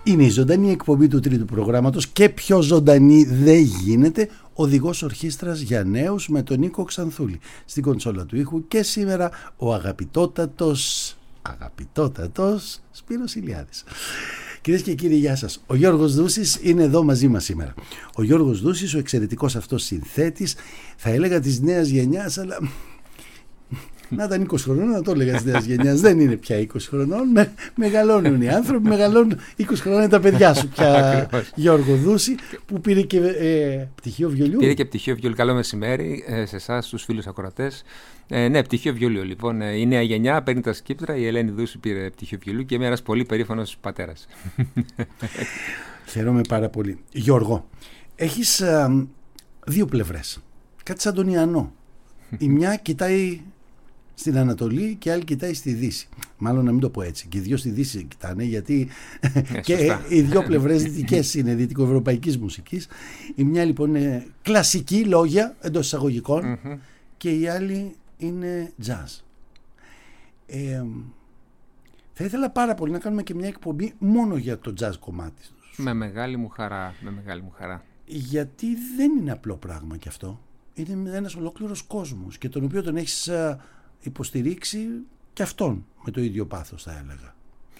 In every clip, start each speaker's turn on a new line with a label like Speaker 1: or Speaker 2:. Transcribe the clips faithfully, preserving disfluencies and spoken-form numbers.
Speaker 1: Είναι η ζωντανή εκπομπή του τρίτου προγράμματος και πιο ζωντανή δεν γίνεται. Οδηγός ορχήστρας για νέους με τον Νίκο Ξανθούλη. Στην κονσόλα του ήχου και σήμερα ο αγαπητότατος, αγαπητότατος Σπύρος Ηλιάδης. Κυρίες και κύριοι, γεια σας. Ο Γιώργος Δούσης είναι εδώ μαζί μας σήμερα. Ο Γιώργος Δούσης, ο εξαιρετικός αυτός συνθέτης, θα έλεγα της νέας γενιάς, αλλά... να ήταν είκοσι χρονών, να το έλεγα της νέας γενιάς. Δεν είναι πια είκοσι χρονών. Με, μεγαλώνουν οι άνθρωποι, μεγαλώνουν. είκοσι χρονών είναι τα παιδιά σου πια, Γιώργο Δούση, που πήρε και ε, πτυχίο βιολιού.
Speaker 2: Πήρε και πτυχίο βιολιού. Καλό μεσημέρι ε, σε εσάς, στους φίλους ακροατές. Ε, ναι, πτυχίο βιολιού. Λοιπόν, ε, η νέα γενιά παίρνει τα σκύπτρα. Η Ελένη Δούση πήρε πτυχίο βιολιού και είμαι ένας πολύ περήφανος πατέρας.
Speaker 1: Χαίρομαι πάρα πολύ. Γιώργο, έχεις α, δύο πλευρές. Κάτι σαν τον Ιαννό. Η μια κοιτάει στην Ανατολή και άλλη κοιτάει στη Δύση. Μάλλον να μην το πω έτσι. Και οι δύο στη Δύση κοιτάνε, γιατί
Speaker 2: ε,
Speaker 1: και οι δύο πλευρές δυτικές είναι δυτικοευρωπαϊκής μουσικής. Η μια λοιπόν είναι κλασική λόγια εντός εισαγωγικών mm-hmm. και η άλλη είναι jazz. Ε, θα ήθελα πάρα πολύ να κάνουμε και μια εκπομπή μόνο για το jazz κομμάτι τους.
Speaker 2: Με μεγάλη μου χαρά, με μεγάλη μου χαρά.
Speaker 1: Γιατί δεν είναι απλό πράγμα κι αυτό. Είναι ένας ολόκληρος κόσμος και τον οποίο τον έχεις υποστηρίξει και αυτόν με το ίδιο πάθος, θα έλεγα.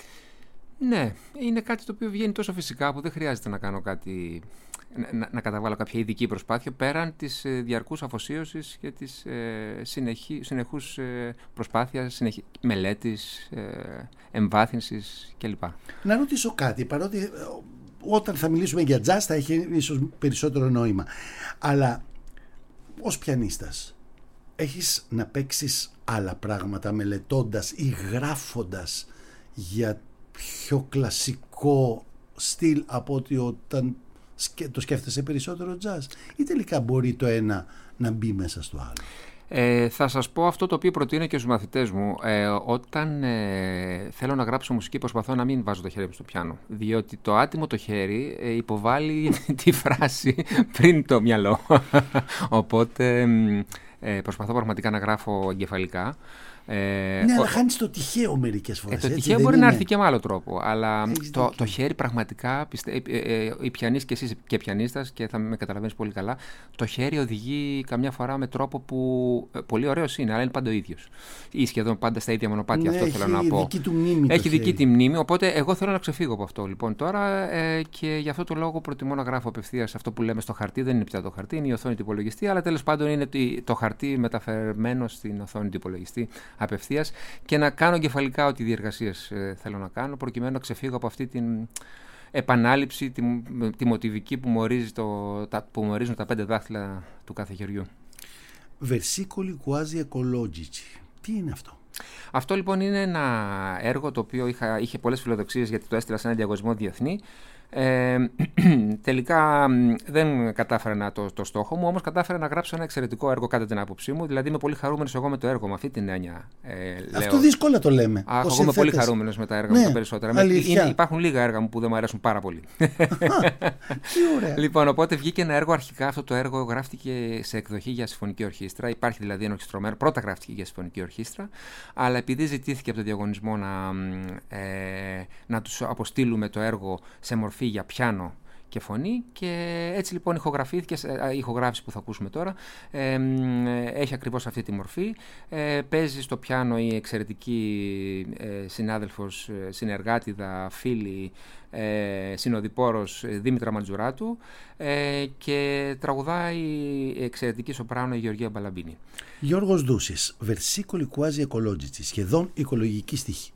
Speaker 2: Ναι, είναι κάτι το οποίο βγαίνει τόσο φυσικά που δεν χρειάζεται να κάνω κάτι, να, να καταβάλω κάποια ειδική προσπάθεια πέραν της ε, διαρκούς αφοσίωσης και της ε, συνεχή, συνεχούς ε, προσπάθειας, συνεχή, μελέτης, ε, εμβάθυνσης κλπ.
Speaker 1: Να ρωτήσω κάτι, παρότι ε, όταν θα μιλήσουμε για jazz θα έχει ίσως περισσότερο νόημα, αλλά ως πιανίστας έχεις να παίξεις άλλα πράγματα μελετώντας ή γράφοντας για πιο κλασικό στυλ από ότι όταν το σκέφτεσαι περισσότερο jazz, ή τελικά μπορεί το ένα να μπει μέσα στο άλλο?
Speaker 2: Ε, θα σας πω αυτό το οποίο προτείνω και στους μαθητές μου. Ε, όταν ε, θέλω να γράψω μουσική, προσπαθώ να μην βάζω το χέρι μου στο πιάνο, διότι το άτιμο το χέρι ε, υποβάλλει τη φράση πριν το μυαλό. Οπότε ε, προσπαθώ πραγματικά να γράφω εγκεφαλικά.
Speaker 1: Ε, ναι, ο... αλλά χάνεις το τυχαίο μερικές φορές.
Speaker 2: Ε, το τυχαίο μπορεί είναι? να έρθει και με άλλο τρόπο. Αλλά το, το χέρι πραγματικά, πιστε... ε, ε, οι πιανίστες και εσείς και πιανίστας, και θα με καταλαβαίνεις πολύ καλά, το χέρι οδηγεί καμιά φορά με τρόπο που ε, πολύ ωραίος είναι, αλλά είναι πάντα ο ίδιος. Ή σχεδόν πάντα στα ίδια μονοπάτια, ναι, αυτό θέλω να πω.
Speaker 1: Έχει δική του μνήμη.
Speaker 2: Έχει δική τη μνήμη, οπότε εγώ θέλω να ξεφύγω από αυτό. Λοιπόν, τώρα ε, και γι' αυτό το λόγο προτιμώ να γράφω απευθείας αυτό που λέμε στο χαρτί. Δεν είναι πια το χαρτί, είναι η οθόνη του υπολογιστή, αλλά τέλος πάντων είναι το χαρτί μεταφερμένο στην οθόνη του υπολογιστή απευθείας, και να κάνω κεφαλικά ό,τι διεργασίες ε, θέλω να κάνω, προκειμένου να ξεφύγω από αυτή την επανάληψη, τη, τη μοτιβική που, μορίζει το, τα, που μορίζουν τα πέντε δάχτυλα του κάθε χεριού.
Speaker 1: Versicoli quasi ecologici. Τι είναι αυτό?
Speaker 2: Αυτό λοιπόν είναι ένα έργο το οποίο είχα, είχε πολλές φιλοδοξίες, γιατί το έστειλα σε ένα διαγωνισμό διεθνή. Ε, τελικά δεν κατάφερα να το, το στόχο μου, όμως κατάφερα να γράψω ένα εξαιρετικό έργο κατά την άποψή μου. Δηλαδή είμαι πολύ χαρούμενος εγώ με το έργο, με αυτή την έννοια. Ε,
Speaker 1: Αυτό
Speaker 2: λέω.
Speaker 1: δύσκολα το λέμε.
Speaker 2: Α, εγώ είμαι πολύ χαρούμενος με τα έργα, ναι, μου τα περισσότερα. Είναι, υπάρχουν λίγα έργα μου που δεν μου αρέσουν πάρα πολύ.
Speaker 1: Τι ωραία.
Speaker 2: Λοιπόν, οπότε βγήκε ένα έργο αρχικά. Αυτό το έργο γράφτηκε σε εκδοχή για συμφωνική ορχήστρα. Υπάρχει δηλαδή ένα ορχιστρωμένο. Πρώτα γράφτηκε για συμφωνική ορχήστρα, αλλά επειδή ζητήθηκε από το διαγωνισμό να, ε, να τους αποστείλουμε το έργο σε μορφή για πιάνο και φωνή, και έτσι λοιπόν ηχογραφήθηκε, η ηχογράφηση που θα ακούσουμε τώρα ε, έχει ακριβώς αυτή τη μορφή. Ε, παίζει στο πιάνο η εξαιρετική ε, συνάδελφος, συνεργάτιδα, φίλη, ε, συνοδοιπόρος Δήμητρα Μαντζουράτου, ε, και τραγουδάει η εξαιρετική σοπράνο η Γεωργία Μπαλαμπίνη.
Speaker 1: Γιώργος Δούσης, Versicoli quasi ecologici, σχεδόν οικολογική στίχη.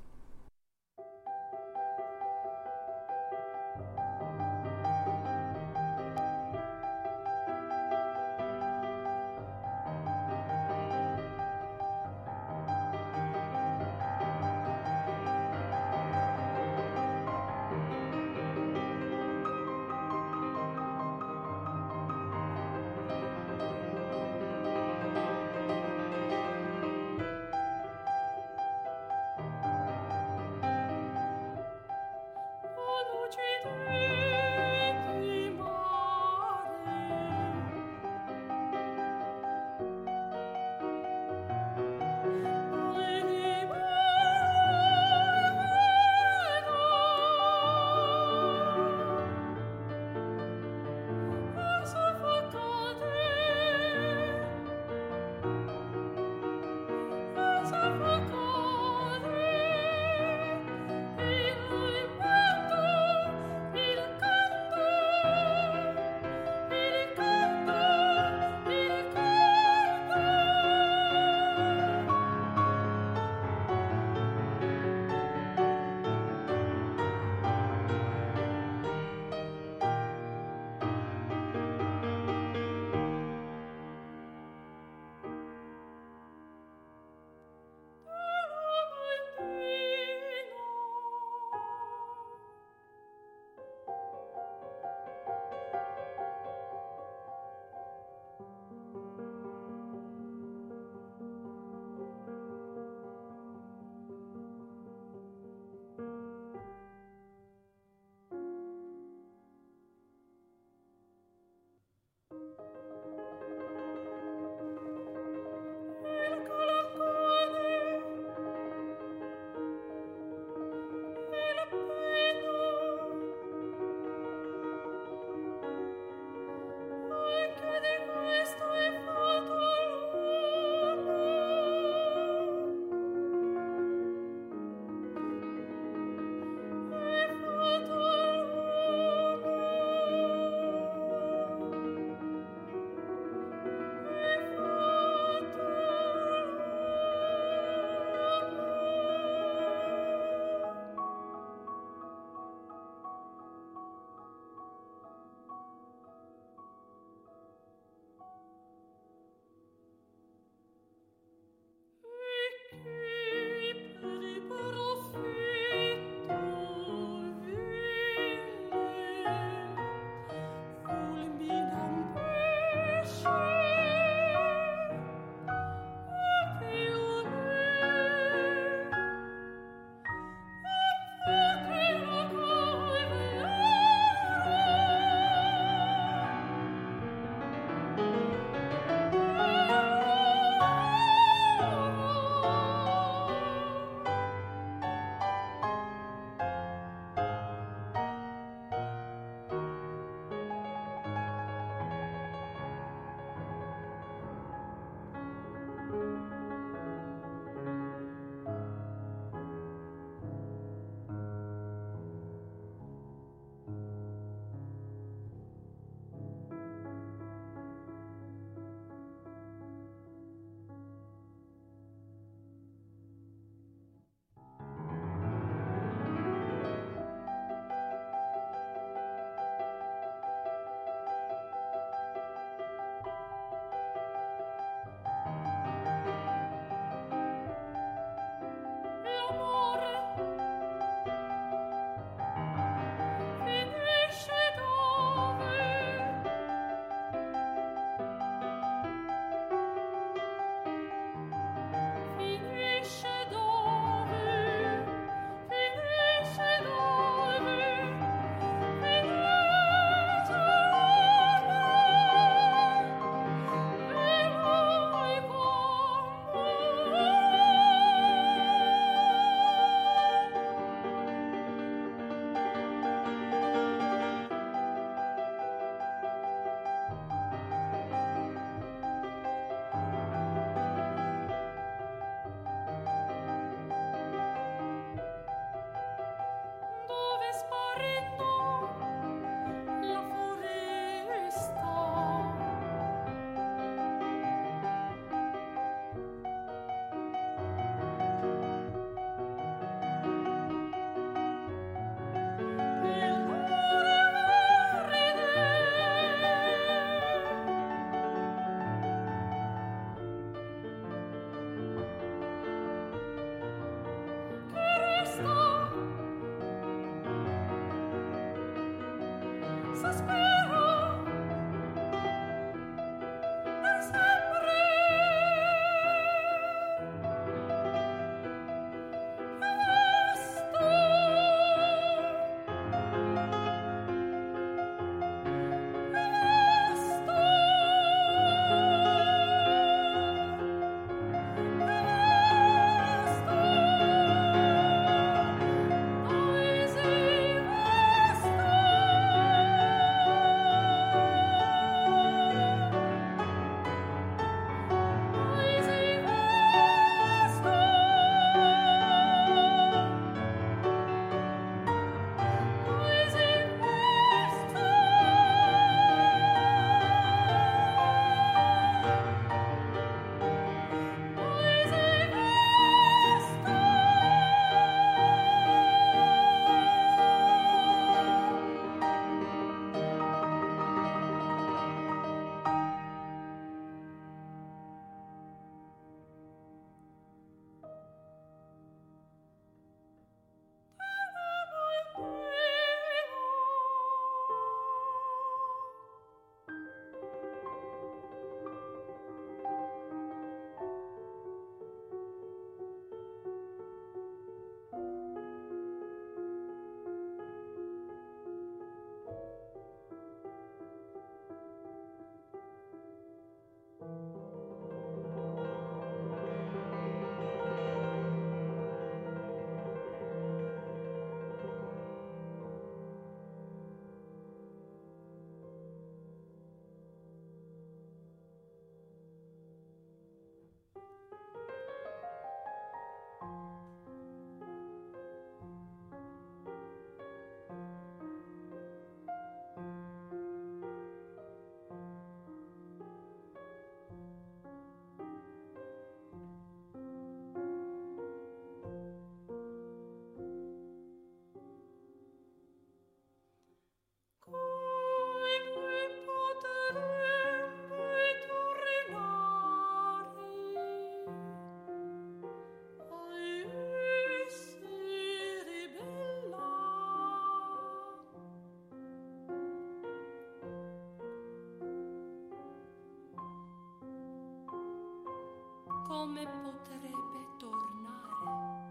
Speaker 3: come potrebbe tornare.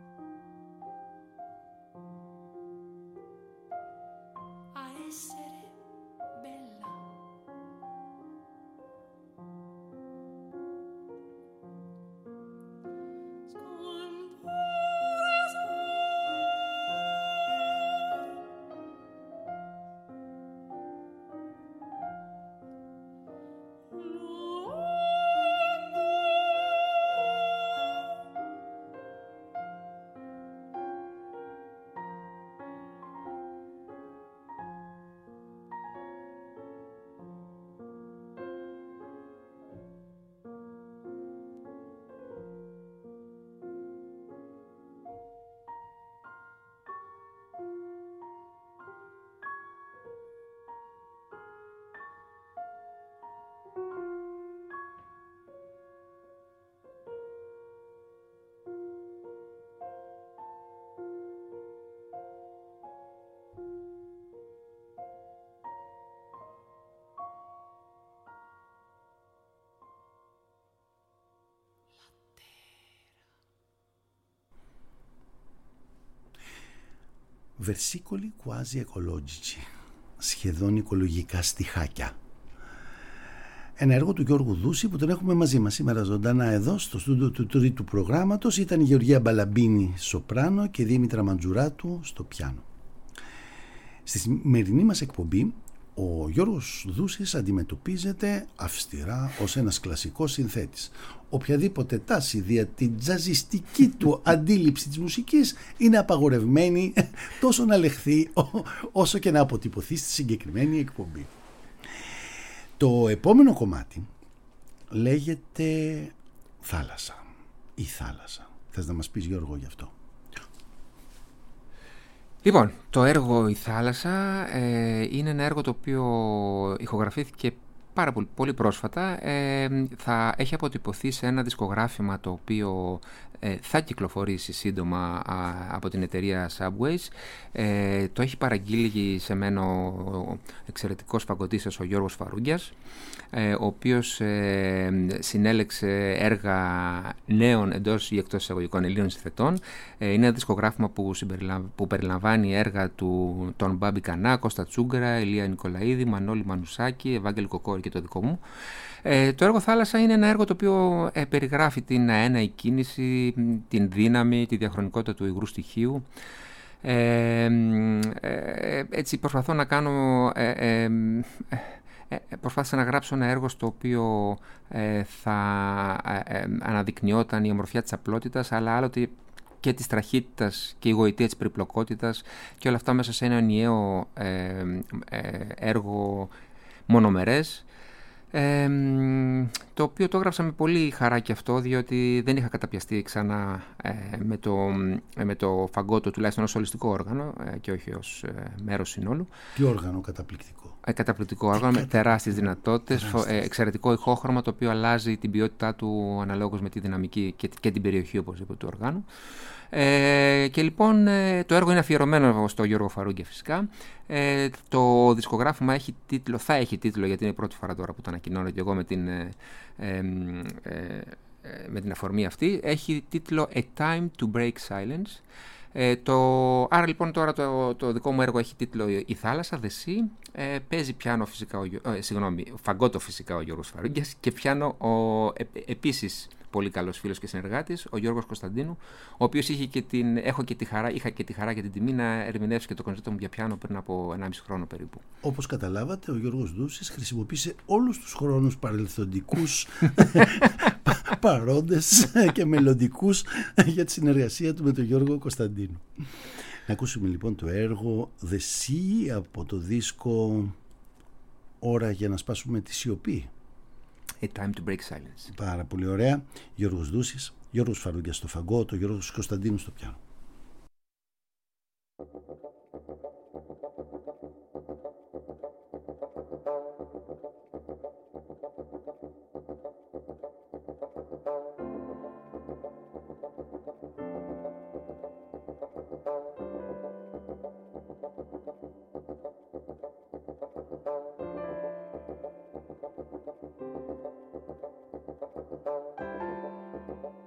Speaker 3: A essere bella.
Speaker 1: Versicoli quasi ecologici, σχεδόν οικολογικά στιχάκια. Ένα έργο του Γιώργου Δούση που τον έχουμε μαζί μας σήμερα ζωντανά εδώ στο στούντιο του τρίτου προγράμματος. Ήταν η Γεωργία Μπαλαμπίνη σοπράνο και η Δήμητρα Μαντζουράτου στο πιάνο. Στη σημερινή μας εκπομπή ο Γιώργος Δούσης αντιμετωπίζεται αυστηρά ως ένας κλασικός συνθέτης. Οποιαδήποτε τάση δια την τζαζιστική του αντίληψη της μουσικής είναι απαγορευμένη τόσο να λεχθεί όσο και να αποτυπωθεί στη συγκεκριμένη εκπομπή. Το επόμενο κομμάτι λέγεται Θάλασσα ή Θάλασσα. Θες να μας πεις, Γιώργο, γι' αυτό?
Speaker 2: Λοιπόν, το έργο «Η Θάλασσα» ε, είναι ένα έργο το οποίο ηχογραφήθηκε πάρα πολύ, πολύ πρόσφατα. Ε, θα έχει αποτυπωθεί σε ένα δισκογράφημα το οποίο ε, θα κυκλοφορήσει σύντομα α, από την εταιρεία Subways. Ε, το έχει παραγγείλει σε μένα ο εξαιρετικός φαγκοτίστας ο Γιώργος Φαρούγγιας, ε, ο οποίος ε, συνέλεξε έργα νέων εντός ή εκτός εισαγωγικών Ελλήνων συνθετών. Ε, είναι ένα δισκογράφημα που, που περιλαμβάνει έργα του, των Μπάμπη Κανά, Κώστα Τσούγκρα, Ηλία Νικολαίδη, Μανώλη Μανουσάκη, Ευάγγελη Κοκόρη και το δικό μου. Ε, το έργο «Θάλασσα» είναι ένα έργο το οποίο ε, περιγράφει την αέναη κίνηση, την δύναμη, τη διαχρονικότητα του υγρού στοιχείου. Ε, ε, έτσι προσπαθώ να κάνω... Ε, ε, ε, προσπάθησα να γράψω ένα έργο στο οποίο ε, θα ε, ε, αναδεικνυόταν η ομορφιά της απλότητας, αλλά άλλοτε και της τραχύτητας και η γοητεία της περιπλοκότητας, και όλα αυτά μέσα σε ένα ενιαίο ε, ε, έργο μονομερές, ε, το οποίο το έγραψα με πολύ χαρά και αυτό, διότι δεν είχα καταπιαστεί ξανά ε, με, το, ε, με το φαγκότο, τουλάχιστον ως ολιστικό όργανο ε, και όχι ως ε, μέρος συνόλου.
Speaker 1: Τι όργανο καταπληκτικό.
Speaker 2: Ε, καταπληκτικό όργανο με τεράστιες δυνατότητες, ε, εξαιρετικό ηχόχρωμα το οποίο αλλάζει την ποιότητά του αναλόγως με τη δυναμική και, και την περιοχή οπωσδήποτε του οργάνου. Ε, και λοιπόν ε, το έργο είναι αφιερωμένο στο Γιώργο Φαρούγγια φυσικά. Ε, το δισκογράφημα έχει τίτλο, θα έχει τίτλο, γιατί είναι η πρώτη φορά τώρα που το ανακοινώνω και εγώ με την, ε, ε, ε, με την αφορμή αυτή. Έχει τίτλο A Time to Break Silence. Ε, το, άρα λοιπόν τώρα το, το δικό μου έργο έχει τίτλο «Η Θάλασσα», The Sea. Ε, παίζει πιάνο φυσικά, ο, ε, συγγνώμη, φαγκότο φυσικά ο Γιώργος Φαρούγγιας και πιάνο ο, ε, επίσης πολύ καλός φίλος και συνεργάτης, ο Γιώργος Κωνσταντίνου, ο οποίος είχε και την, έχω και τη χαρά, είχα και τη χαρά και την τιμή να ερμηνεύσει και το κονσέρτο μου για πιάνο πριν από ενάμιση χρόνο περίπου.
Speaker 1: Όπως καταλάβατε, ο Γιώργος Δούσης χρησιμοποίησε όλους τους χρόνους παρελθοντικούς παρόντες και μελλοντικούς για τη συνεργασία του με τον Γιώργο Κωνσταντίνου. Να ακούσουμε λοιπόν το έργο The Sea από το δίσκο «Ώρα για να σπάσουμε τη σιωπή».
Speaker 2: A Time to Break Silence.
Speaker 1: Πάρα πολύ ωραία. Γιώργος Δούσης, Γιώργος Φαρούγγιας στο φαγκότο, Γιώργος Κωνσταντίνου στο πιάνο.
Speaker 4: Thank you.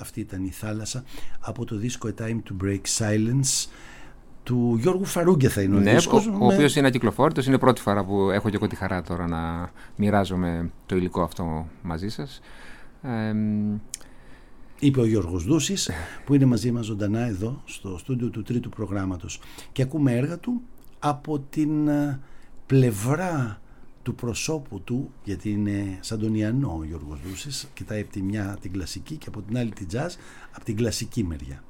Speaker 1: αυτή ήταν η θάλασσα, από το δίσκο A Time to Break Silence του Γιώργου Φαρούγκια θα είναι ο
Speaker 2: ναι,
Speaker 1: δίσκος.
Speaker 2: Ο,
Speaker 1: με...
Speaker 2: ο οποίος είναι ακυκλοφόρητος, είναι πρώτη φορά που έχω και εγώ τη χαρά τώρα να μοιράζομαι το υλικό αυτό μαζί σας. Ε,
Speaker 1: είπε ο Γιώργος Δούσης, που είναι μαζί μας ζωντανά εδώ στο στούντιο του τρίτου προγράμματος, και ακούμε έργα του από την πλευρά του προσώπου του, γιατί είναι σαν τον Ιαννό ο Γιώργος Δούσης, κοιτάει από τη μια την κλασική και από την άλλη την jazz, από την κλασική μεριά.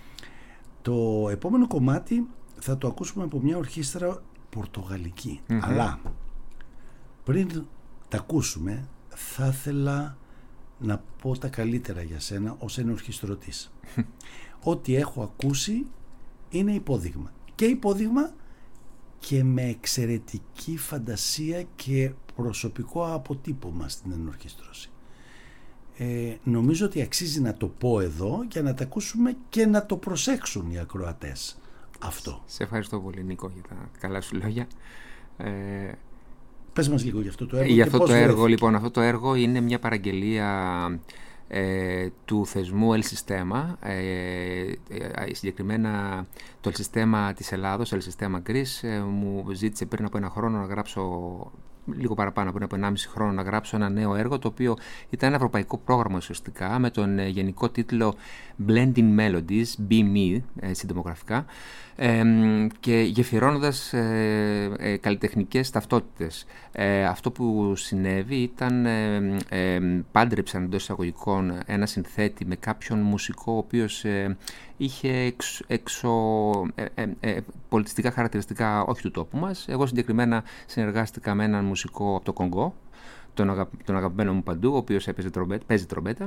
Speaker 1: Το επόμενο κομμάτι θα το ακούσουμε από μια ορχήστρα πορτογαλική, mm-hmm. αλλά πριν τα ακούσουμε θα ήθελα να πω τα καλύτερα για σένα ως ένα ορχιστρωτής. Ό,τι έχω ακούσει είναι υπόδειγμα, και υπόδειγμα και με εξαιρετική φαντασία και προσωπικό αποτύπωμα στην ενορχιστρώση. Ε, νομίζω ότι αξίζει να το πω εδώ για να τα ακούσουμε και να το προσέξουν οι ακροατές αυτό.
Speaker 2: Σε ευχαριστώ πολύ, Νίκο, για τα καλά σου λόγια. Ε,
Speaker 1: Πες μας λίγο για αυτό το έργο.
Speaker 2: Για αυτό το έργο, λοιπόν, αυτό το έργο είναι μια παραγγελία ε, του θεσμού El Sistema, ε, ε, συγκεκριμένα το El Sistema της Ελλάδος, El Sistema Greece, ε, μου ζήτησε πριν από ένα χρόνο να γράψω, λίγο παραπάνω πριν από ενάμιση χρόνο, να γράψω ένα νέο έργο, το οποίο ήταν ένα ευρωπαϊκό πρόγραμμα ουσιαστικά με τον ε, γενικό τίτλο Blending Melodies, Be Me, ε, συντομογραφικά, ε, και γεφυρώνοντας ε, ε, καλλιτεχνικές ταυτότητες. Ε, αυτό που συνέβη ήταν ε, ε, πάντρεψαν εντός εισαγωγικών ένα συνθέτη με κάποιον μουσικό ο οποίος ε, είχε εξ, εξω, ε, ε, ε, πολιτιστικά χαρακτηριστικά όχι του τόπου μας. Εγώ συγκεκριμένα συνεργάστηκα με έναν μουσικό από το Κονγκό, τον, αγα, τον αγαπημένο μου Παντού, ο οποίος έπαιζε τρομπέτα, παίζει τρομπέτα.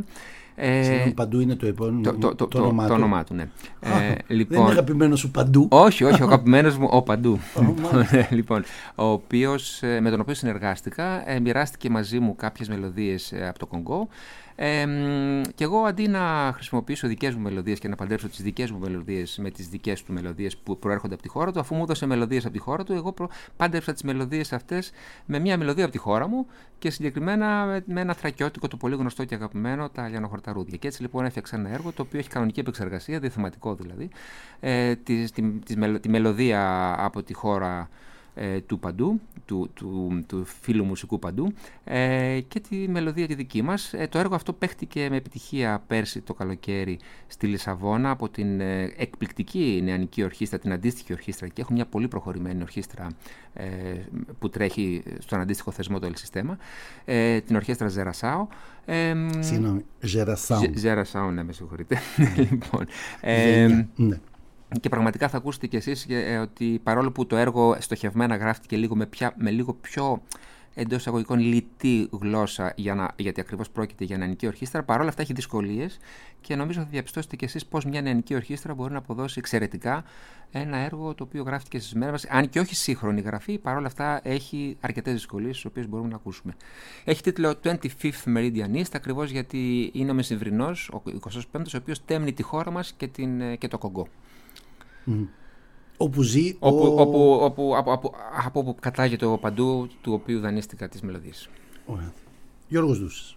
Speaker 1: Ε, Παντού είναι το επόμενο,
Speaker 2: το, το, το, το, όνομά του. Το όνομά του, ναι.
Speaker 1: Α, ε, λοιπόν, δεν είναι αγαπημένος σου Παντού.
Speaker 2: Όχι, όχι, ο αγαπημένος μου ο Παντού. Λοιπόν, ο οποίος, με τον οποίο συνεργάστηκα, μοιράστηκε μαζί μου κάποιες μελωδίες από το Κονγκό. Ε, και εγώ αντί να χρησιμοποιήσω δικές μου μελωδίες και να παντρέψω τις δικές μου μελωδίες με τις δικές του μελωδίες που προέρχονται από τη χώρα του, αφού μου έδωσε μελωδίες από τη χώρα του, εγώ πάντρεψα τις μελωδίες αυτές με μια μελωδία από τη χώρα μου και συγκεκριμένα με, με ένα θρακιώτικο, το πολύ γνωστό και αγαπημένο, τα Λιανοχορταρούδια. Και έτσι λοιπόν έφτιαξα ένα έργο το οποίο έχει κανονική επεξεργασία, διαθεματικό δηλαδή, ε, τη, τη, τη, τη, τη μελωδία από τη χώρα του Παντού, του, του, του φίλου μουσικού Παντού, ε, και τη μελωδία τη δική μας. Ε, το έργο αυτό παίχτηκε με επιτυχία πέρσι το καλοκαίρι στη Λισαβόνα από την ε, εκπληκτική νεανική ορχήστρα, την αντίστοιχη ορχήστρα, και έχω μια πολύ προχωρημένη ορχήστρα ε, που τρέχει στον αντίστοιχο θεσμό του El Sistema, ε, την ορχήστρα Ζερασάο. Ε,
Speaker 1: Συγγνώμη, Ζερασάο.
Speaker 2: Ζερασάο, ναι, με συγχωρείτε. Λοιπόν, ε, ναι. Και πραγματικά θα ακούσετε κι εσείς ε, ότι παρόλο που το έργο στοχευμένα γράφτηκε λίγο με, πια, με λίγο πιο εντός εισαγωγικών λιτή γλώσσα, για να, γιατί ακριβώς πρόκειται για νεανική ορχήστρα, παρόλα αυτά έχει δυσκολίες και νομίζω θα διαπιστώσετε κι εσείς πώς μια νεανική ορχήστρα μπορεί να αποδώσει εξαιρετικά ένα έργο το οποίο γράφτηκε στις μέρες μας, αν και όχι σύγχρονη γραφή, παρόλα αυτά έχει αρκετές δυσκολίες τις οποίες μπορούμε να ακούσουμε. Έχει τίτλο twenty-fifth Meridian East, ακριβώς γιατί είναι ο μεσημβρινός, ο εικοστός πέμπτος, ο οποίος τέμνει τη χώρα μας και, την, και το Κονγκό.
Speaker 1: Mm. Όπου ζει
Speaker 2: όπου,
Speaker 1: ο...
Speaker 2: όπου, όπου, από, από, από όπου κατάγεται ο Παντού, του οποίου δανείστηκα τις μελωδίες.
Speaker 1: Ωραία. Γιώργος Δούσης.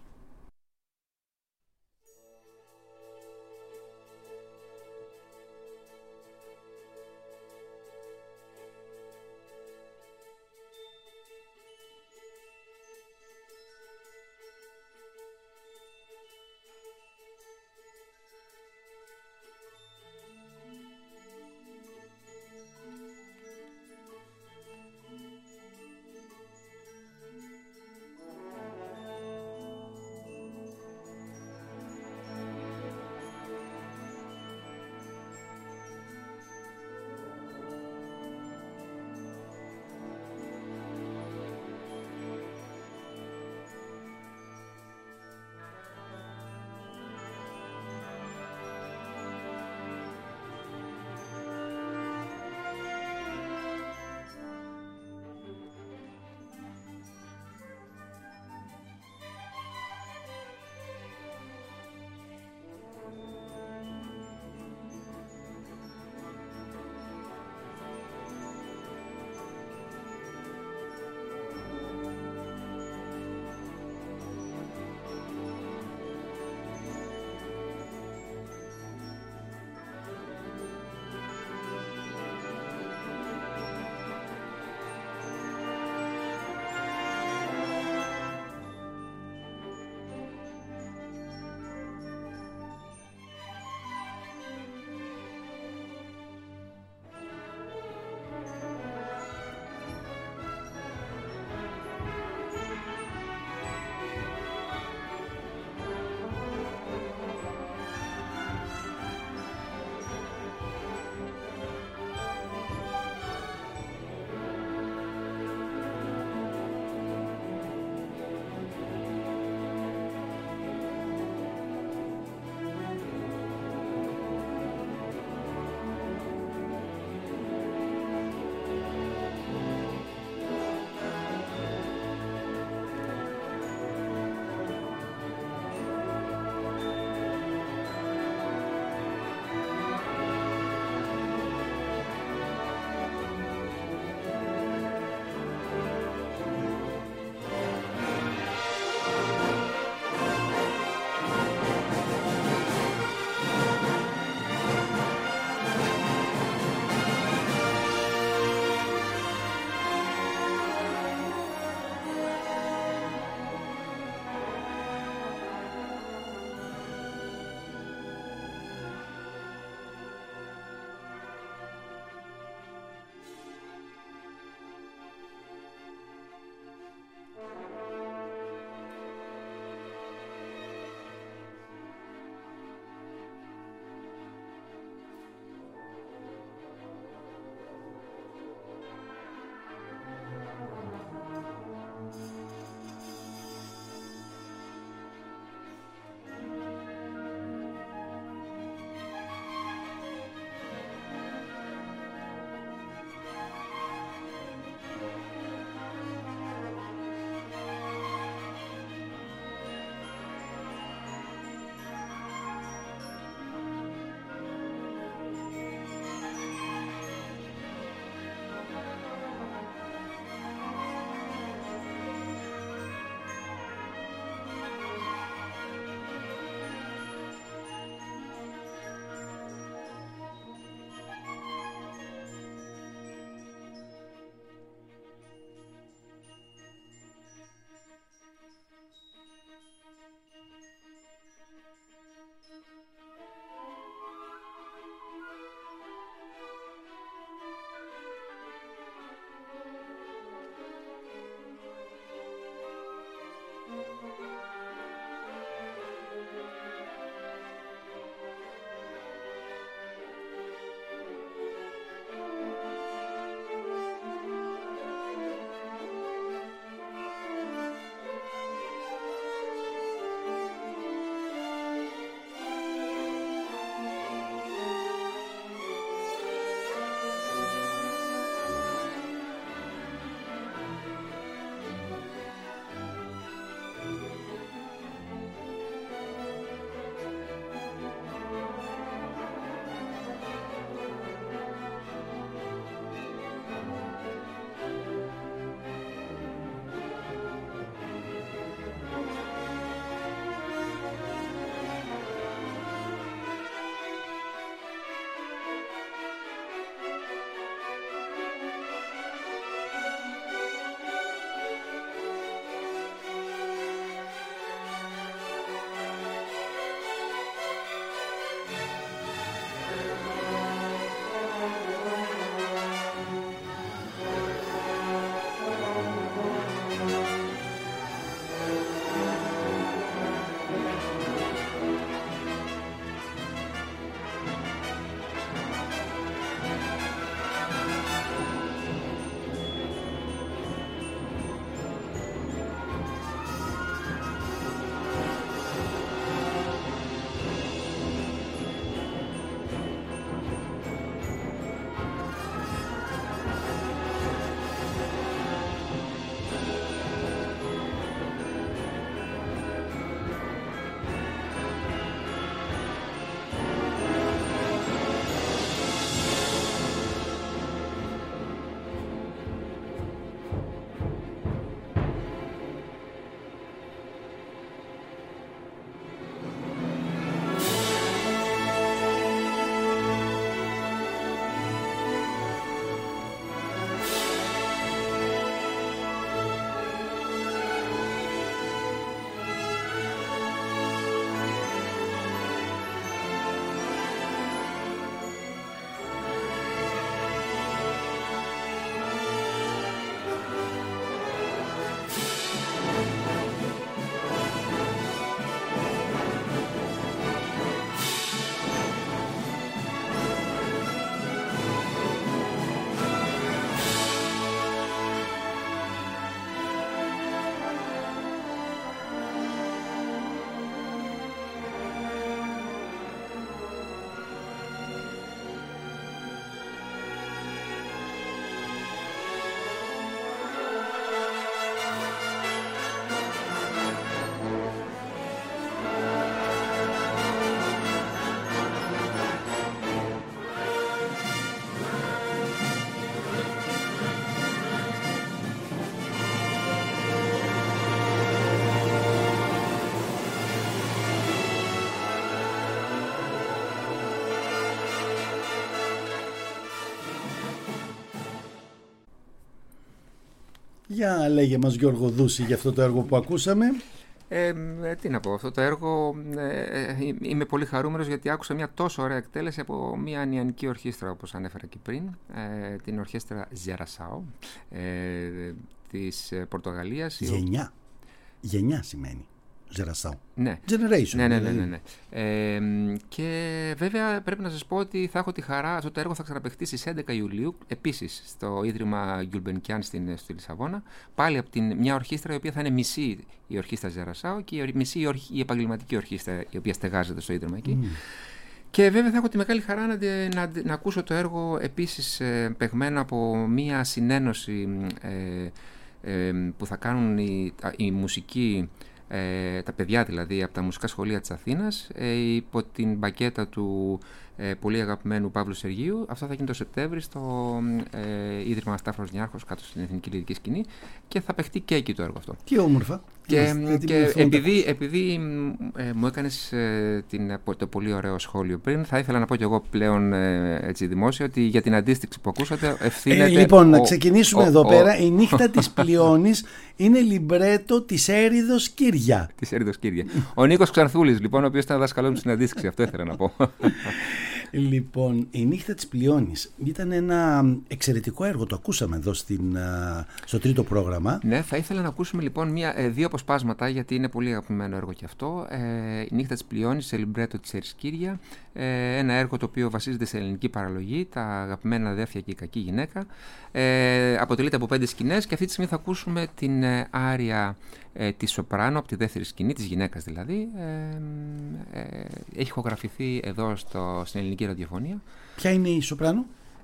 Speaker 1: Για λέγε μας Γιώργο Δούση για αυτό το έργο που ακούσαμε.
Speaker 2: Ε, ε, τι να πω, αυτό το έργο ε, ε, είμαι πολύ χαρούμενος γιατί άκουσα μια τόσο ωραία εκτέλεση από μια νεανική ορχήστρα, όπως ανέφερα και πριν, ε, την ορχήστρα Geração ε, της Πορτογαλίας.
Speaker 1: Γενιά. Γενιά σημαίνει Geração.
Speaker 2: Ναι.
Speaker 1: Generation.
Speaker 2: Ναι, ναι, ναι, ναι, ναι. Ε, και βέβαια πρέπει να σας πω ότι θα έχω τη χαρά, αυτό το έργο θα ξαναπαιχτεί στις έντεκα Ιουλίου, επίσης στο Ίδρυμα Gulbenkian στην, στη Λισαβόνα, πάλι από την, μια ορχήστρα η οποία θα είναι μισή η ορχήστρα Geração και η μισή η, ορχ, η επαγγελματική ορχήστρα η οποία στεγάζεται στο Ίδρυμα εκεί. Mm. Και βέβαια θα έχω τη μεγάλη χαρά να, να, να ακούσω το έργο επίσης ε, παιγμένο από μια συνένωση ε, ε, που θα κάνουν οι, οι μουσικοί, Ε, τα παιδιά δηλαδή από τα μουσικά σχολεία της Αθήνας ε, υπό την μπακέτα του ε, πολύ αγαπημένου Παύλου Σεργίου. Αυτό θα γίνει το Σεπτέμβρη στο ε, Ίδρυμα Σταύρος Νιάρχος κάτω στην Εθνική Λυρική Σκηνή και θα παιχτεί και εκεί το έργο αυτό.
Speaker 1: Τι όμορφα.
Speaker 2: Και, Είμαστε, και επειδή, επειδή ε, μου έκανες ε, την, το πολύ ωραίο σχόλιο πριν, θα ήθελα να πω και εγώ πλέον ε, έτσι δημόσια ότι για την αντίστοιξη που ακούσατε ευθύνεται...
Speaker 1: Ε, λοιπόν,
Speaker 2: ο,
Speaker 1: να ξεκινήσουμε
Speaker 2: ο,
Speaker 1: εδώ
Speaker 2: ο,
Speaker 1: πέρα.
Speaker 2: Ο,
Speaker 1: η νύχτα της Πλειώνης είναι λιμπρέτο της Έριδος Κύρια.
Speaker 2: Της Έριδος Κύρια. Ο Νίκος Ξανθούλης, λοιπόν, ο οποίος ήταν δάσκαλός μου στην αντίστοιξη, αυτό ήθελα να πω.
Speaker 1: Λοιπόν, η νύχτα της Πλειώνης ήταν ένα εξαιρετικό έργο, το ακούσαμε εδώ στην, στο τρίτο πρόγραμμα.
Speaker 2: Ναι, θα ήθελα να ακούσουμε λοιπόν μια, δύο αποσπάσματα γιατί είναι πολύ αγαπημένο έργο και αυτό. Ε, η νύχτα της Πλειώνης, σε λιμπρέτο της Έρης Κύρια, ε, ένα έργο το οποίο βασίζεται σε ελληνική παραλογή, τα αγαπημένα αδέρφια και η κακή γυναίκα. Ε, αποτελείται από πέντε σκηνές και αυτή τη στιγμή θα ακούσουμε την ε, άρια ε, της σοπράνο από τη δεύτερη σκηνή, της γυναίκας δηλαδή. Ε, ε, έχει ηχογραφηθεί εδώ στο, στην ελληνική ραδιοφωνία.
Speaker 1: Ποια είναι η σοπράνο?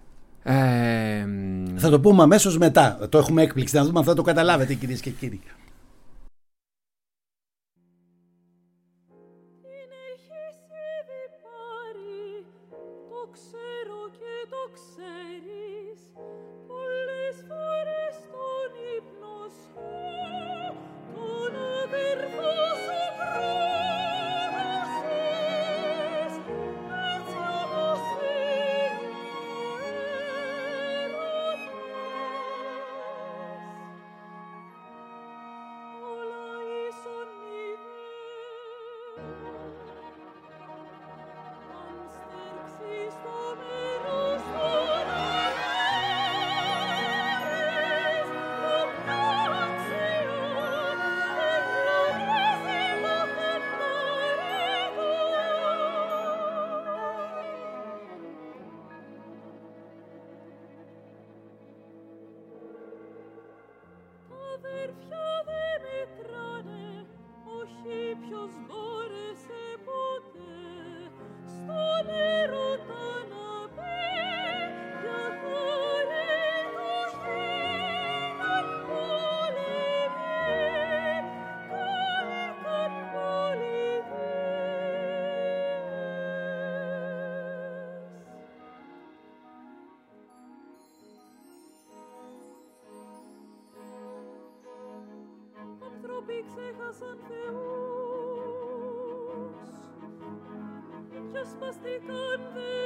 Speaker 2: Ε,
Speaker 1: θα το πούμε αμέσως μετά. Το έχουμε έκπληξη, να δούμε αν θα το καταλάβετε, κυρίες και κύριοι.
Speaker 4: Ξέχασαν θεούς και σπαστήκαν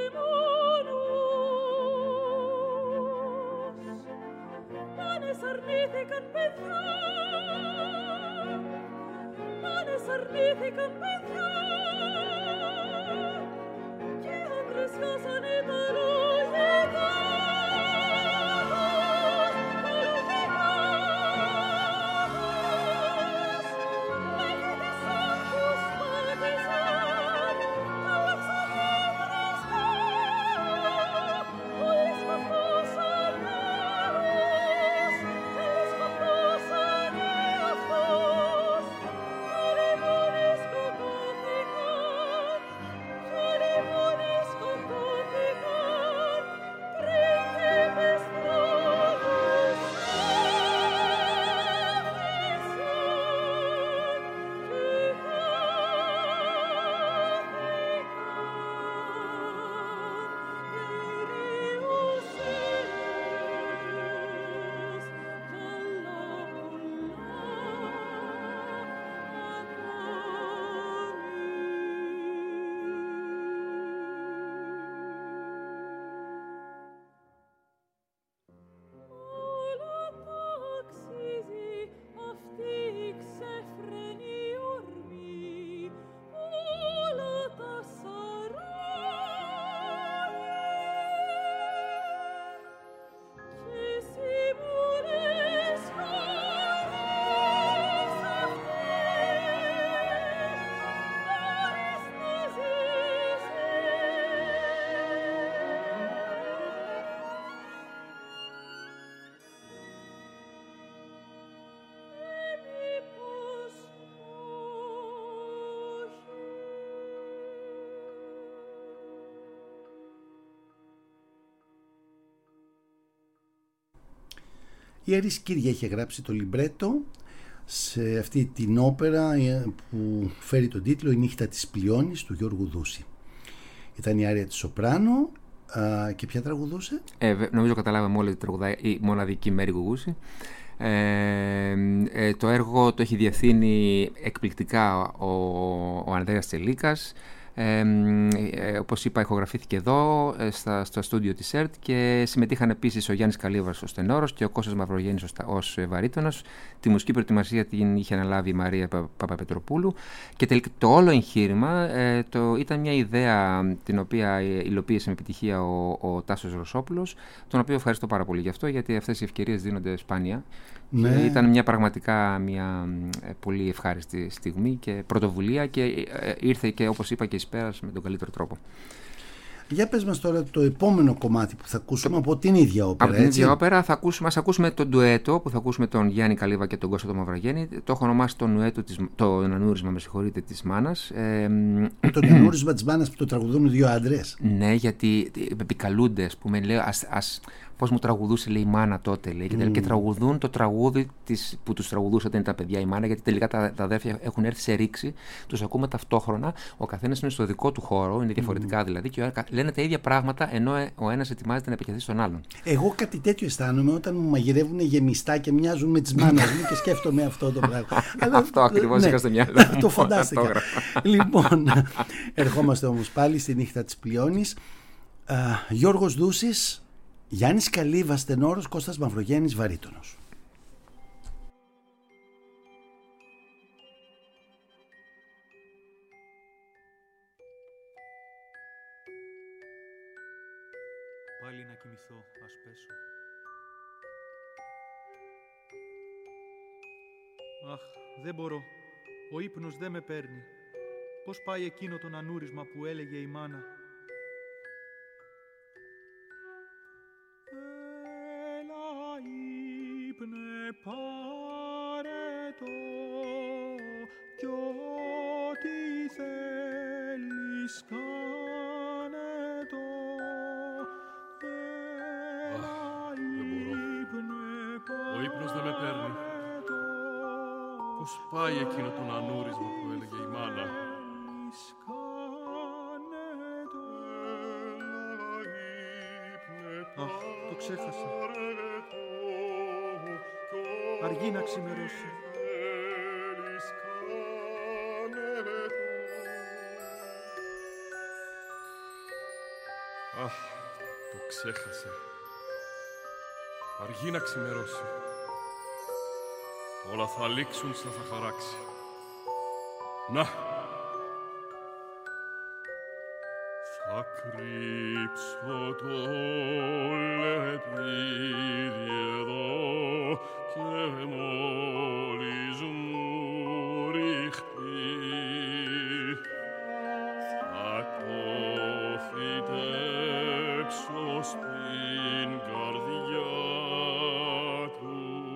Speaker 4: δαιμόνους. Μάνες αρνήθηκαν παιδιά, μάνες αρνήθηκαν παιδιά και άντρες χάσανε τα λογικά. Σκοτώθηκαν,
Speaker 1: Η Άρης Κύρια είχε γράψει το λιμπρέτο σε αυτή την όπερα που φέρει τον τίτλο «Η νύχτα της Πλειώνης» του Γιώργου Δούση. Ήταν η άρια της Σοπράνο. Α, και ποια τραγουδούσε?
Speaker 2: Ε, νομίζω καταλάβαμε όλοι ότι τραγουδάει η μοναδική Μέρη Γουγούση. Ε, ε, το έργο το έχει διευθύνει εκπληκτικά ο, ο Ανδρέας Τσελίκας. Ε, ε, όπως είπα, ηχογραφήθηκε εδώ ε, στα, στο στούντιο της ΕΡΤ και συμμετείχαν επίσης ο Γιάννης Καλίβας ως τενόρος και ο Κώστας Μαυρογέννης ως, ως βαρύτονος. Τη μουσική προετοιμασία την είχε αναλάβει η Μαρία Πα, Παπαπετροπούλου και τελικά το όλο εγχείρημα ε, το, ήταν μια ιδέα την οποία υλοποίησε με επιτυχία ο, ο Τάσος Ρωσόπουλος, τον οποίο ευχαριστώ πάρα πολύ γι' αυτό, γιατί αυτές οι ευκαιρίες δίνονται σπάνια. Ναι. Ήταν μια πραγματικά μια πολύ ευχάριστη στιγμή και πρωτοβουλία και ήρθε και, όπως είπα, και εις πέρας με τον καλύτερο τρόπο.
Speaker 1: Για πες μας τώρα το επόμενο κομμάτι που θα ακούσουμε το... από την ίδια όπερα.
Speaker 2: Από την ίδια όπερα θα ακούσουμε, ας ακούσουμε τον ντουέτο που θα ακούσουμε τον Γιάννη Καλίβα και τον Κώστα τον Μαυρογέννη. Το έχω ονομάσει το νουέτο της, το ανούρισμα, με συγχωρείτε, της μάνας. Ε,
Speaker 1: το ανούρισμα της μάνας που το τραγουδούν δύο άντρες.
Speaker 2: Ναι, γιατί επικαλούνται, ας πούμε, λέω, ας, ας, πώς μου τραγουδούσε, λέει, η μάνα τότε, λέει, mm. και τραγουδούν το τραγούδι της, που τους τραγουδούσε όταν ήταν τα παιδιά η μάνα, γιατί τελικά τα, τα αδέρφια έχουν έρθει σε ρήξη, τους ακούμε ταυτόχρονα, ο καθένας είναι στο δικό του χώρο, είναι διαφορετικά mm. δηλαδή, και λένε τα ίδια πράγματα, ενώ ο ένας ετοιμάζεται να επικεντρωθεί στον άλλον.
Speaker 1: Εγώ κάτι τέτοιο αισθάνομαι όταν μου μαγειρεύουν γεμιστά και μοιάζουν με τις μάνας μου και σκέφτομαι αυτό το πράγμα.
Speaker 2: Αλλά, αυτό ακριβώς
Speaker 1: ναι,
Speaker 2: είχα στο μυαλό μου.
Speaker 1: Το φαντάστηκα. Λοιπόν, ερχόμαστε όμως πάλι στη νύχτα της Πλειώνης. Uh, Γιώργος Δούσης, Γιάννης Καλίβας τενόρος, Κώστας Μαυρογέννης βαρύτονος.
Speaker 5: Πάλι να κοιμηθώ, ας πέσω. Αχ, δεν μπορώ. Ο ύπνος δεν με παίρνει. Πώς πάει εκείνο τον ανούρισμα που έλεγε η μάνα? Έλα ύπνε, πάρε το κι ό,τι θέλεις κάνε το.
Speaker 6: Αχ, δεν μπορώ. Ο ύπνος δεν με παίρνει. Πώς πάει εκείνο τον ανούρισμα που έλεγε η μάνα?
Speaker 5: Αχ, το ξέχασα. Αργεί να ξημερώσει.
Speaker 6: Αχ, το ξέχασα. Αργεί να ξημερώσει. Όλα θα λήξουν σαν θα χαράξει. Να! Θα κρύψω το λεπίδι εδώ και μόλις μου ριχτεί θα το φυτέψω στην καρδιά του.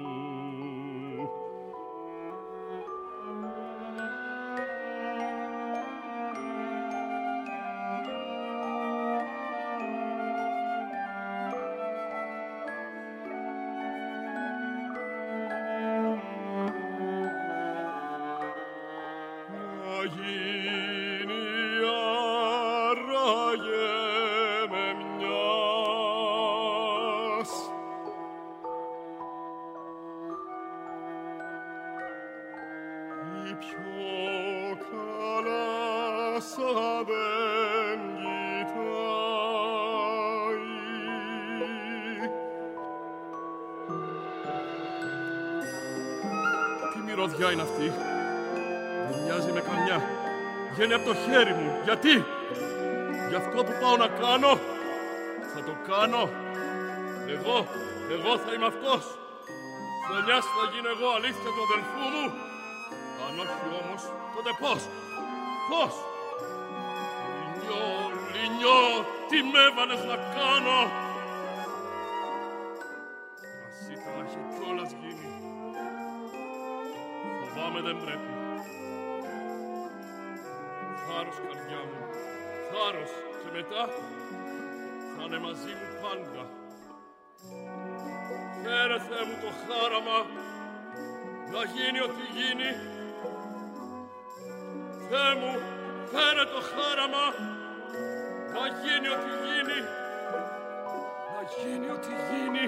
Speaker 6: Μυρωδιά είναι αυτή. Δεν μοιάζει με καμιά. Βγαίνει από το χέρι μου. Γιατί? Γι' αυτό που πάω να κάνω. Θα το κάνω. Εγώ, εγώ θα είμαι αυτός. Φωνιάς θα γίνω εγώ αλήθεια του αδελφού μου. Αν όχι όμως, τότε πώς? Πώς? Λινιό, Λινιό, τι με έβαλες να κάνω? Ας ήταν να είχε κιόλας γίνει. Φοβάμαι δεν πρέπει. Θάρρος καρδιά μου, θάρρος και μετά θα είναι μαζί μου πάντα. Φέρε Θεέ μου το χάραμα να γίνει ό,τι γίνει. Θεέ μου, φέρε το χάραμα να γίνει ό,τι γίνει. Να γίνει ό,τι γίνει.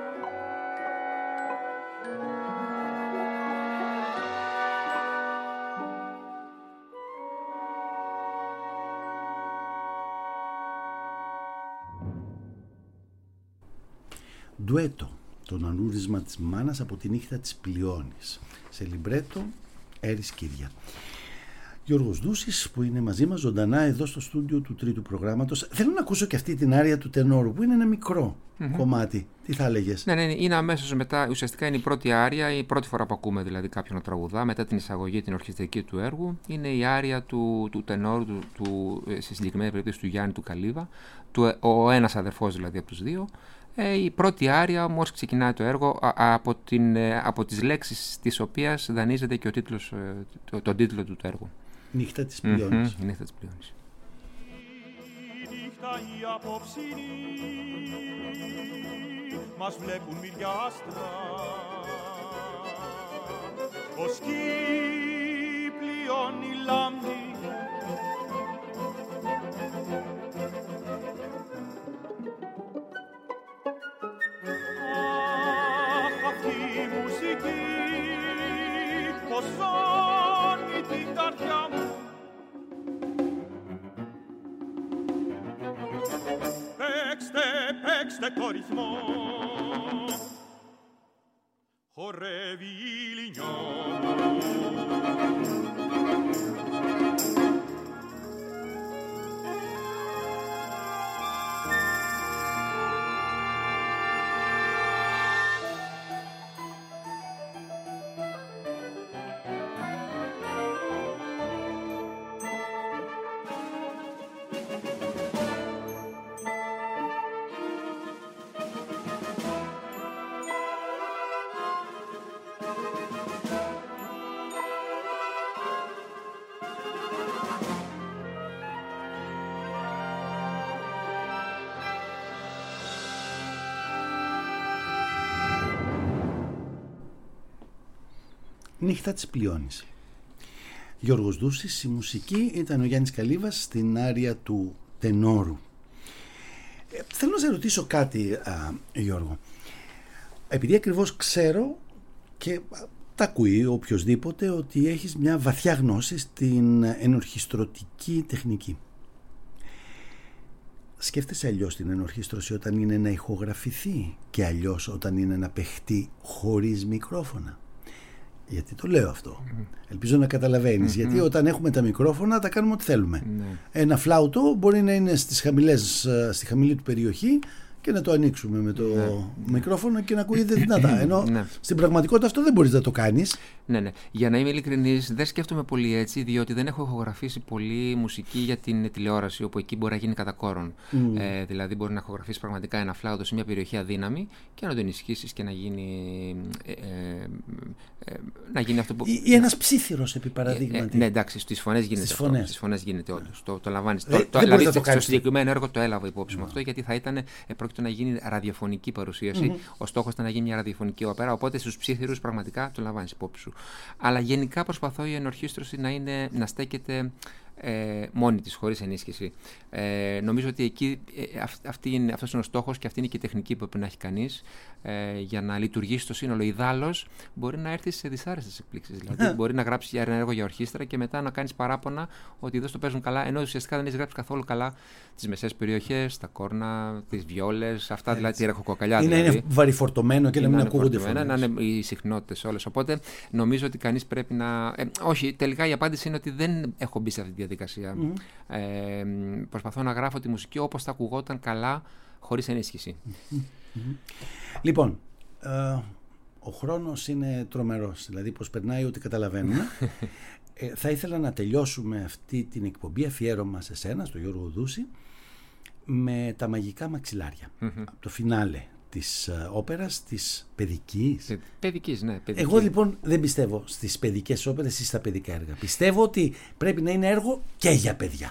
Speaker 1: Ντουέτο, το νανούρισμα της μάνας από τη νύχτα της Πλειώνης. Σε λιμπρέτο, Έρης Κύρια. Γιώργος Δούσης, που είναι μαζί μας ζωντανά εδώ στο στούντιο του τρίτου προγράμματος. Θέλω να ακούσω και αυτή την άρια του τενόρου, που είναι ένα μικρό mm-hmm. κομμάτι. Τι θα έλεγες?
Speaker 2: Ναι, ναι, είναι αμέσως μετά, ουσιαστικά είναι η πρώτη άρια, η πρώτη φορά που ακούμε δηλαδή κάποιον να τραγουδά, μετά την εισαγωγή την ορχιστρική του έργου. Είναι η άρια του, του τενόρου, του, του, σε συγκεκριμένη περίπτωση του Γιάννη του Καλίβα, του, ο ένας αδερφός δηλαδή από τους δύο. Ε, η πρώτη άρια όμως ξεκινάει το έργο α, από, την, από τις λέξεις της οποίας δανείζεται και ο τίτλος, το, τον τίτλο του του έργου.
Speaker 1: Νύχτα της Πλειώνης.
Speaker 2: Mm-hmm, η νύχτα της Πλειώνης.
Speaker 7: Η νύχτα η απόψινη μας βλέπουν μυριά άστρα, ως κι πλειώνει λάμπη πως σώνει την καρδιά μου. Παίξτε, παίξτε το ρυθμό, χορεύει η λινιό.
Speaker 1: Νύχτα της Πλειώνης. Γιώργος Δούσης, η μουσική ήταν ο Γιάννης Καλίβας στην άρια του τενόρου. Ε, θέλω να σε ρωτήσω κάτι, α, Γιώργο. Επειδή ακριβώς ξέρω και α, τα ακούει οποιοσδήποτε ότι έχεις μια βαθιά γνώση στην ενορχιστρωτική τεχνική. Σκέφτεσαι αλλιώς την ενορχίστρωση όταν είναι να ηχογραφηθεί και αλλιώς όταν είναι να παιχτεί χωρίς μικρόφωνα? Γιατί το λέω αυτό. Mm. Ελπίζω να καταλαβαίνεις. Mm-hmm. Γιατί όταν έχουμε τα μικρόφωνα τα κάνουμε ό,τι θέλουμε. Mm. Ένα φλάουτο μπορεί να είναι στις χαμηλές, στη χαμηλή του περιοχή και να το ανοίξουμε με το ναι. μικρόφωνο και να ακούγεται δυνατά. Ενώ ναι. στην πραγματικότητα αυτό δεν μπορείς να το κάνεις.
Speaker 2: Ναι, ναι. Για να είμαι ειλικρινής, δεν σκέφτομαι πολύ έτσι, διότι δεν έχω ηχογραφήσει πολύ μουσική για την τηλεόραση, όπου εκεί μπορεί να γίνει κατά κόρον. Mm. Ε, δηλαδή, μπορεί να ηχογραφήσει πραγματικά ένα φλάουτο σε μια περιοχή αδύναμη και να το ενισχύσεις και να γίνει. Ε, ε, ε, να γίνει αυτό που.
Speaker 1: Ή, ή ένας ψήθυρος, επί παραδείγματι.
Speaker 2: Ε, ε, ναι, εντάξει, στις φωνές γίνεται
Speaker 1: στις
Speaker 2: αυτό.
Speaker 1: Φωνές.
Speaker 2: Στις φωνές γίνεται όντως. Το, το λαμβάνεις.
Speaker 1: Ε,
Speaker 2: το, δηλαδή,
Speaker 1: το
Speaker 2: στο συγκεκριμένο έργο το έλαβα υπόψη μου yeah. αυτό, γιατί θα ήταν. Ε, πρόκειται να γίνει ραδιοφωνική παρουσίαση. Mm-hmm. Ο στόχος ήταν να γίνει μια ραδιοφωνική όπερα. Οπότε στους ψήθυρους πραγματικά το λαμβάνεις υπόψη σου. Αλλά γενικά προσπαθώ η ενορχίστρωση να, είναι, να στέκεται ε, μόνη της, χωρίς ενίσχυση. Ε, νομίζω ότι εκεί ε, αυτή είναι, αυτός είναι ο στόχος και αυτή είναι και η τεχνική που πρέπει να έχει κανείς ε, για να λειτουργήσει το σύνολο. Ιδάλλως μπορεί να έρθει σε δυσάρεστες εκπλήξεις. Δηλαδή, μπορεί να γράψεις ένα έργο για ορχήστρα και μετά να κάνεις παράπονα ότι εδώ στο παίζουν καλά, ενώ ουσιαστικά δεν έχεις γράψει καθόλου καλά τις μεσαίες περιοχές, τα κόρνα, τις βιόλες, αυτά δηλαδή τη ραχοκοκαλιά.
Speaker 1: Είναι,
Speaker 2: δηλαδή.
Speaker 1: είναι βαρυφορτωμένο και να μην ακούγονται φωνές.
Speaker 2: Να είναι οι συχνότητες όλες. Οπότε νομίζω ότι κανείς πρέπει να. Ε, όχι, τελικά η απάντηση είναι ότι δεν έχω μπει σε αυτή τη διαδικασία. Mm-hmm. Ε, προσπαθώ να γράφω τη μουσική όπως θα ακουγόταν καλά, χωρίς ενίσχυση.
Speaker 1: Mm-hmm. Λοιπόν, ε, ο χρόνος είναι τρομερός, δηλαδή πως περνάει ό,τι καταλαβαίνουμε. ε, θα ήθελα να τελειώσουμε αυτή την εκπομπή αφιέρωμα σε σένα, στο Γιώργο Δούση, με τα μαγικά μαξιλάρια. Mm-hmm. Από το φινάλε της uh, όπερας, της παιδικής.
Speaker 2: Ε, παιδικής, ναι. Παιδική.
Speaker 1: Εγώ λοιπόν δεν πιστεύω στις παιδικές όπερες ή στα παιδικά έργα. Πιστεύω ότι πρέπει να είναι έργο και για παιδιά.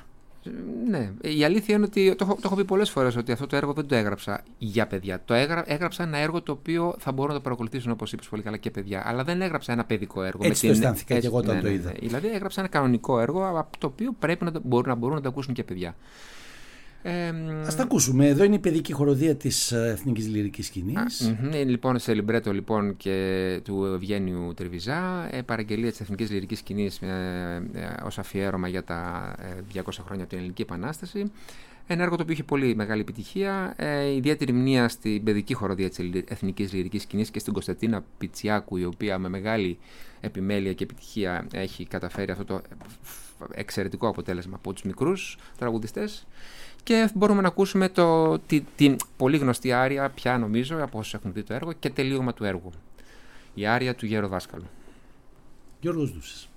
Speaker 2: Ναι, η αλήθεια είναι ότι το, το έχω πει πολλές φορές ότι αυτό το έργο δεν το έγραψα για παιδιά. Το έγρα, έγραψα ένα έργο το οποίο θα μπορούν να το παρακολουθήσουν, όπως είπες πολύ καλά, και παιδιά. Αλλά δεν έγραψα ένα παιδικό έργο.
Speaker 1: Έτσι
Speaker 2: με
Speaker 1: το
Speaker 2: την,
Speaker 1: αισθάνθηκα
Speaker 2: έτσι,
Speaker 1: και εγώ όταν
Speaker 2: ναι,
Speaker 1: το
Speaker 2: ναι,
Speaker 1: είδα.
Speaker 2: Ναι. Δηλαδή έγραψα ένα κανονικό έργο, το οποίο πρέπει να, το, μπορούν, να μπορούν να το ακούσουν και παιδιά. Ε,
Speaker 1: Ας τα ακούσουμε. Εδώ είναι η παιδική χοροδία της Εθνικής Λυρικής Σκηνής.
Speaker 2: Είναι λοιπόν σε λιμπρέτο λοιπόν και του Ευγένιου Τριβιζά, ε, παραγγελία της Εθνικής Λυρικής Σκηνής ε, ε, ως αφιέρωμα για τα ε, διακόσια χρόνια από την Ελληνική Επανάσταση. Ένα έργο το οποίο είχε πολύ μεγάλη επιτυχία, ε, ιδιαίτερη μνήμα στην παιδική χοροδία της Εθνικής Λυρικής Σκηνής και στην Κωνσταντίνα Πιτσιάκου, η οποία με μεγάλη επιμέλεια και επιτυχία έχει καταφέρει αυτό το εξαιρετικό αποτέλεσμα από τους μικρούς τραγουδιστές. Και μπορούμε να ακούσουμε το, τη, την πολύ γνωστή άρια, πια νομίζω, από όσους έχουν δει το έργο, και τελείωμα του έργου. Η άρια του Γεροδάσκαλου.
Speaker 1: Γιώργος Δούσης.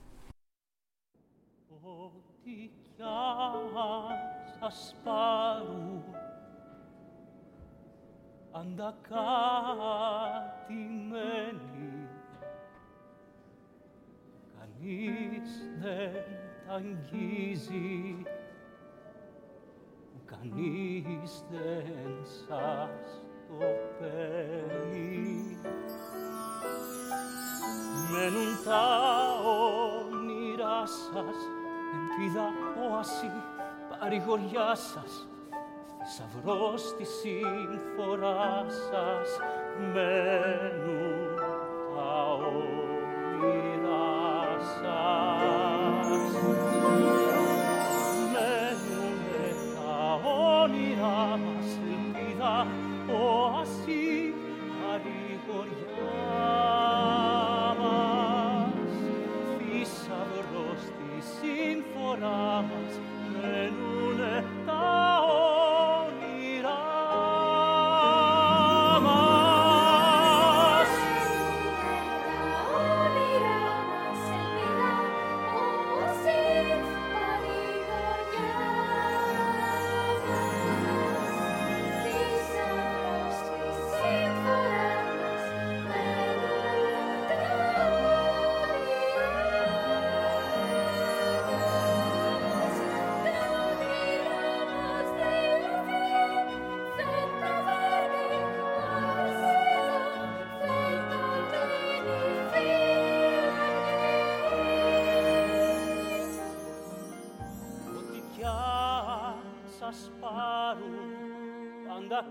Speaker 8: Ό,τι κι αν σας πάρουν, αντακατημένοι, κανείς δεν τ' αγγίζει, κανείς δεν σας το παίρνει. Μένουν τα όνειρά σας, ελπίδα, όαση, παρηγοριά σας, θησαυρός στη σύμφορά σας. Μένουν τα όνειρά σας. Μένουνε τα όνειρά μας, ελπίδα, όαση, παρηγοριά μας. Θησαυρός στη σύμφορά μας, μένουνε τα όνειρά μας. Ό,τι κι αν σας πάρουν, πάντα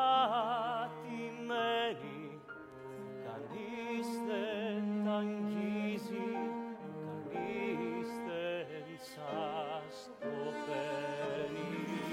Speaker 8: κατημένοι, κανείς δεν τ' αγγίζει, κανείς δεν σας το παίρνει.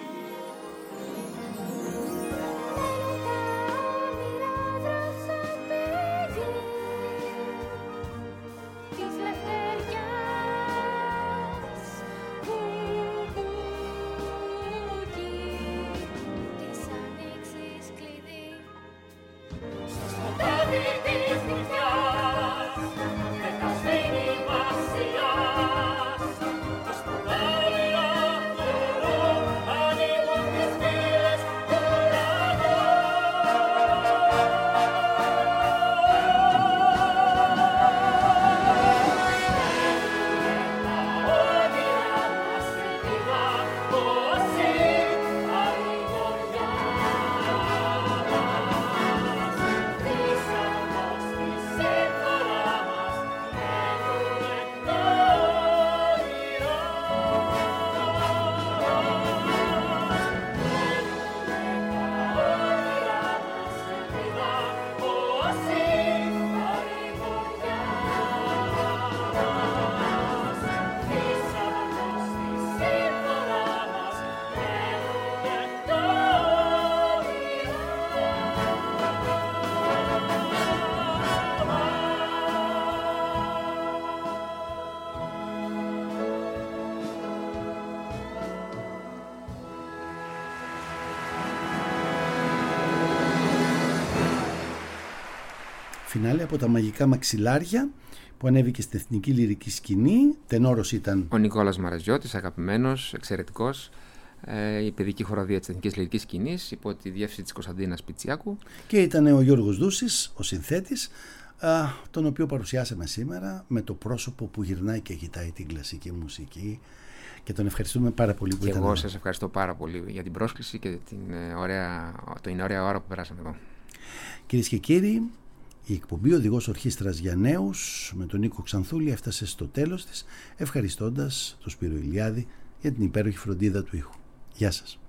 Speaker 1: Φινάλε από τα μαγικά μαξιλάρια που ανέβηκε στην Εθνική Λυρική Σκηνή. Τενόρος ήταν
Speaker 2: ο Νικόλας Μαραζιώτης, αγαπημένος, εξαιρετικός. Ε, η παιδική χοροδία της Εθνικής Λυρικής Σκηνής υπό τη διεύθυνση της Κωνσταντίνας Πιτσιάκου.
Speaker 1: Και ήταν ο Γιώργος Δούσης, ο συνθέτης, α, τον οποίο παρουσιάσαμε σήμερα με το πρόσωπο που γυρνάει και κοιτάει την κλασική μουσική Και τον ευχαριστούμε πάρα πολύ που
Speaker 2: και
Speaker 1: ήταν
Speaker 2: εγώ
Speaker 1: εδώ.
Speaker 2: σας ευχαριστώ πάρα πολύ για την πρόσκληση και την ωραία, την ωραία ώρα που περάσαμε εδώ.
Speaker 1: Κυρίες και κύριοι, η εκπομπή Οδηγός Ορχήστρας για Νέους με τον Νίκο Ξανθούλη έφτασε στο τέλος της, ευχαριστώντας τον Σπύρο Ηλιάδη για την υπέροχη φροντίδα του ήχου. Γεια σας.